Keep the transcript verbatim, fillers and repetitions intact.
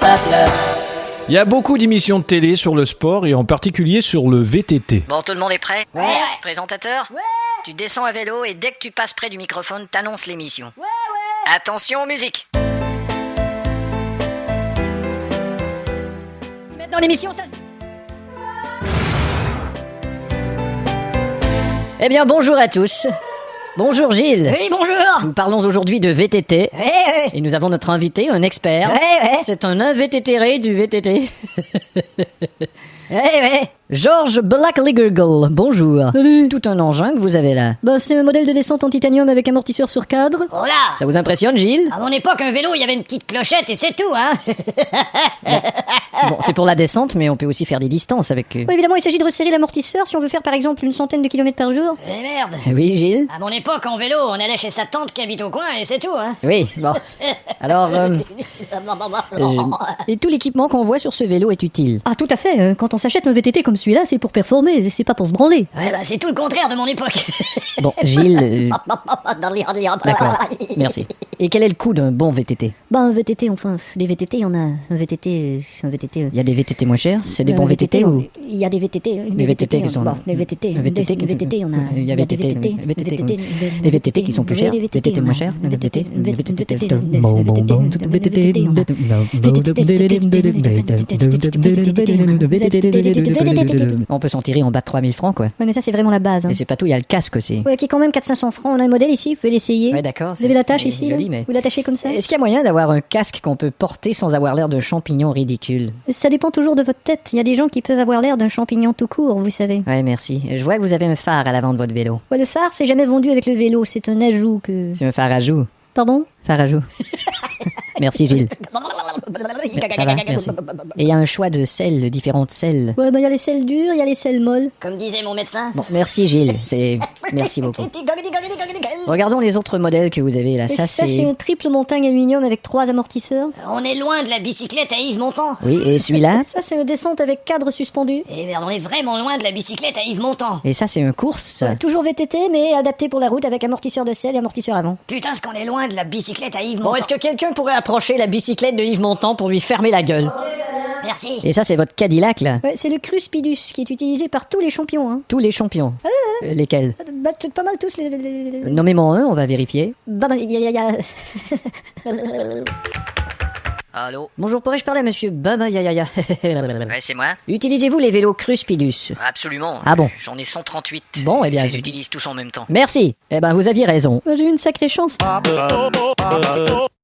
peuple. Il y a beaucoup d'émissions de télé sur le sport et en particulier sur le V T T. Bon, tout le monde est prêt? Ouais, ouais. Présentateur? Ouais. Tu descends à vélo et dès que tu passes près du microphone, t'annonces l'émission. Ouais, ouais. Attention, musique. Dans l'émission, ça... Eh bien, bonjour à tous. Bonjour Gilles. Oui, bonjour. Nous parlons aujourd'hui de V T T. Ouais, ouais. Et nous avons notre invité, un expert. Ouais, ouais. C'est un invététéré du V T T. Ouais, ouais. Georges Blackligergle, bonjour. Salut. Tout un engin que vous avez là. Bah, c'est un modèle de descente en titanium avec amortisseur sur cadre. Oh là! Ça vous impressionne, Gilles? À mon époque, un vélo, il y avait une petite clochette et c'est tout, hein? Bon, c'est pour la descente, mais on peut aussi faire des distances avec... euh, Ouais, évidemment, il s'agit de resserrer l'amortisseur si on veut faire par exemple une centaine de kilomètres par jour. Eh merde! Oui, Gilles? À mon époque, en vélo, on allait chez sa tante qui habite au coin et c'est tout, hein? Oui, bon. Alors, euh, euh, et tout l'équipement qu'on voit sur ce vélo est utile. Ah, tout à fait. euh, Quand on s'achète un V T T comme celui-là, c'est pour performer, c'est pas pour se branler. Ouais, bah, c'est tout le contraire de mon époque. Bon, Gilles... euh, D'accord, merci. Et quel est le coût d'un bon V T T? Bah, un V T T, enfin, des V T T, il y en a. Un V T T, euh, un V T T. euh, Il y a des V T T moins chers? C'est des un bons V T T ou... Il y a des V T T. Des V T T qui sont... Bon, des V T T. Un V T T des qui- V T T, on a. Il y a V T T, des V T T, des des V T T qui sont plus chers, des V T T moins chers, des V T T, des V T T, des on peut s'en tirer en bas de trois mille francs, quoi. Ouais, mais ça, c'est vraiment la base. Hein. Et c'est pas tout, il y a le casque aussi. Ouais, qui est quand même quatre cents à cinq cents francs. On a un modèle ici, vous pouvez l'essayer. Ouais, d'accord. Vous avez la tâche ici, Joli, là mais... Vous l'attachez comme ça. Est-ce qu'il y a moyen d'avoir un casque qu'on peut porter sans avoir l'air d'un champignon ridicule? Ça dépend toujours de votre tête. Il y a des gens qui peuvent avoir l'air d'un champignon tout court, vous savez. Ouais, merci. Je vois que vous avez un phare à l'avant de votre vélo. Ouais, le phare, c'est jamais vendu avec le vélo. C'est un ajout que... C'est un phare à joue. Pardon? Phare à joue. Merci, Gilles. Ça va, merci. Et il y a un choix de selles, de différentes selles. Ouais, bah, il y a les selles dures, il y a les selles molles. Comme disait mon médecin. Bon, merci, Gilles. C'est... Merci beaucoup. Regardons les autres modèles que vous avez là. Et Ça, ça, c'est c'est... un triple montagne aluminium avec trois amortisseurs. On est loin de la bicyclette à Yves Montand. Oui, et celui-là? Ça, c'est une descente avec cadre suspendu. Et merde, on est vraiment loin de la bicyclette à Yves Montand. Et ça, c'est un course, ça. Ouais, toujours V T T, mais adapté pour la route avec amortisseur de selle et amortisseur avant. Putain, ce qu'on est loin de la bicyclette à Yves Bon, Montand. est-ce que quelqu'un pourrait approcher la bicyclette de Yves Montand pour lui fermer la gueule? Merci. Et ça, c'est votre Cadillac, là? Ouais, c'est le Cruspidus qui est utilisé par tous les champions. Hein. Tous les champions. Euh, lesquels? Bah, t- pas mal tous les... les- les- les- Nommez-moi un, on va vérifier. Bah, bah, y a... y a- y a- Allô? Bonjour, pourrais-je parler à monsieur Baba Yaya? Ouais, c'est moi. Utilisez-vous les vélos Cruspidus? Absolument. Ah bon? J'en ai cent trente-huit. Bon, eh bien... Je les utilise tous en même temps. Merci. Eh ben, vous aviez raison. Bah, j'ai eu une sacrée chance.